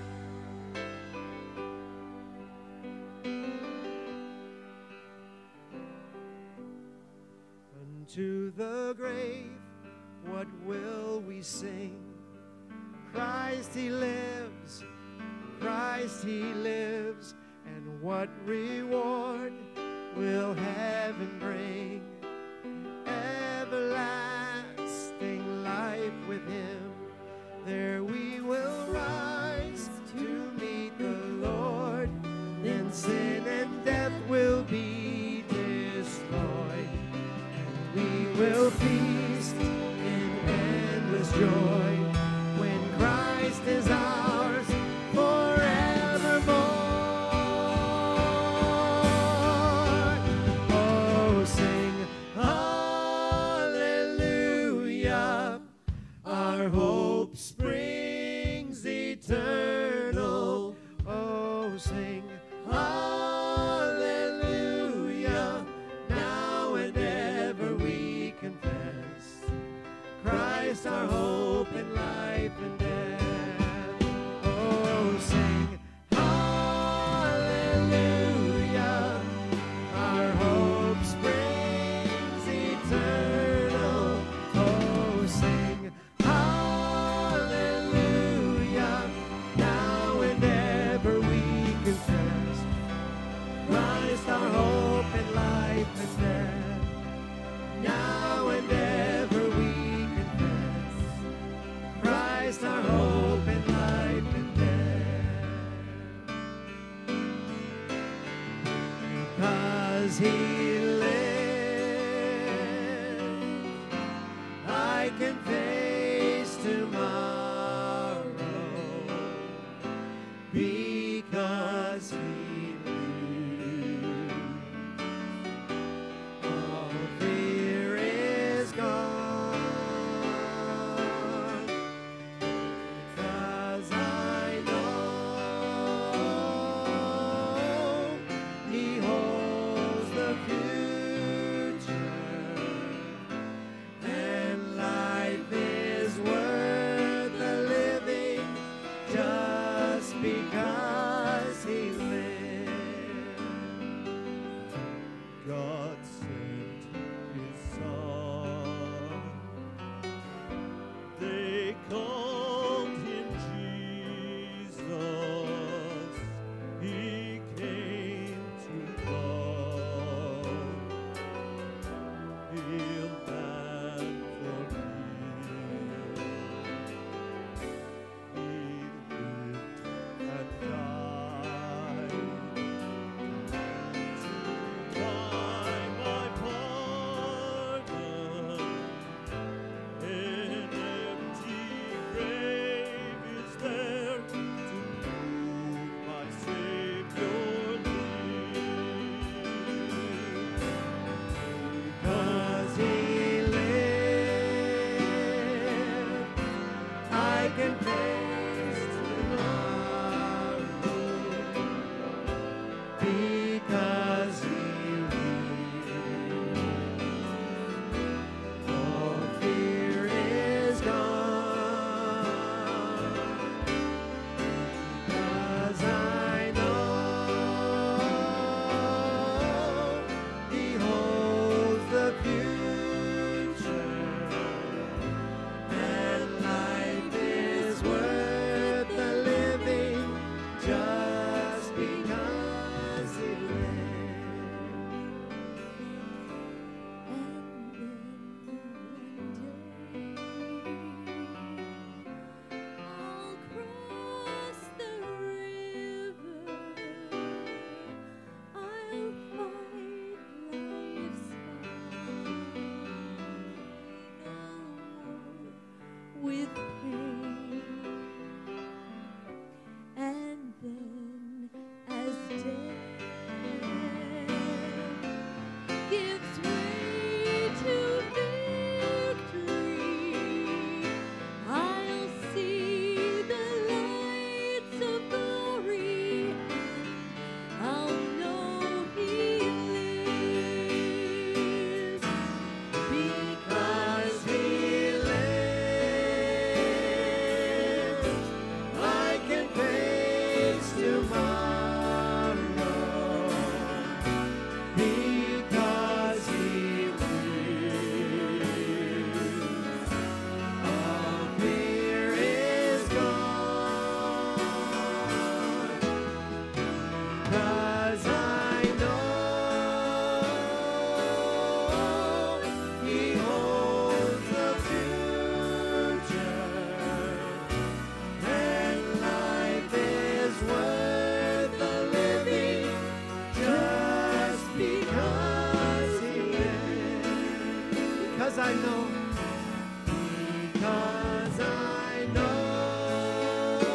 S4: Unto the grave, what will we sing? Christ He lives, Christ He lives, and what reward will heaven bring? Everlasting life with Him, there we will rise to meet the Lord, then sin and death will be destroyed, and we will feast in endless joy. Christ is ours forevermore. Oh, sing hallelujah. Our hope springs eternal. Oh, sing hallelujah. Now and ever we confess Christ our hope in life and death. Christ our hope in life and death. Because he lives, I can face tomorrow. Because he lives, all fear is gone. Because I know he holds the future, and life is worth the living just because he lives. God sent his son. They called him Jesus. He came to love, heal and forgive. He lived and died to buy my pardon. An empty grave is there to prove my Savior lives. Because he lives, I can face tomorrow. Because he lives, all fear is gone. Because I know he holds the future, and life is worth the living just because he
S5: I'll cross the river. I'll fight life's fight with pain. And then, as death gives way to victory, I'll see the lights of glory. I'll know he lives.
S4: Because he lives, I can face tomorrow. Because he lives, all fear is gone. Because I know he holds the future, and life is worth the living just because he lives. Because I know. Because I know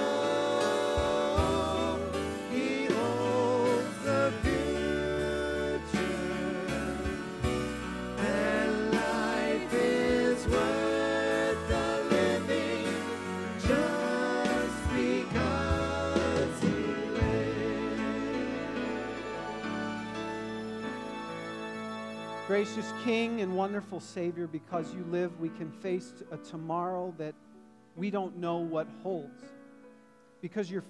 S4: he holds the future, and life is worth the living just because he lives.
S2: Gracious King and wonderful Savior, because you live, we can face a tomorrow that we don't know what holds. Because you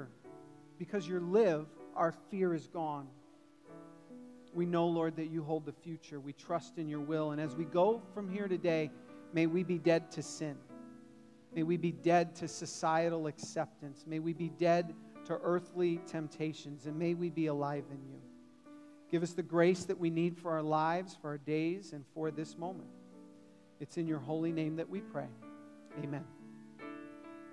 S2: live, our fear is gone. We know, Lord, that you hold the future. We trust in your will. And as we go from here today, may we be dead to sin. May we be dead to societal acceptance. May we be dead to earthly temptations. And may we be alive in you. Give us the grace that we need for our lives, for our days, and for this moment. It's in your holy name that we pray. Amen.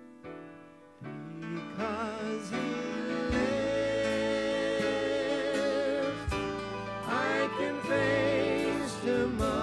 S4: tomorrow.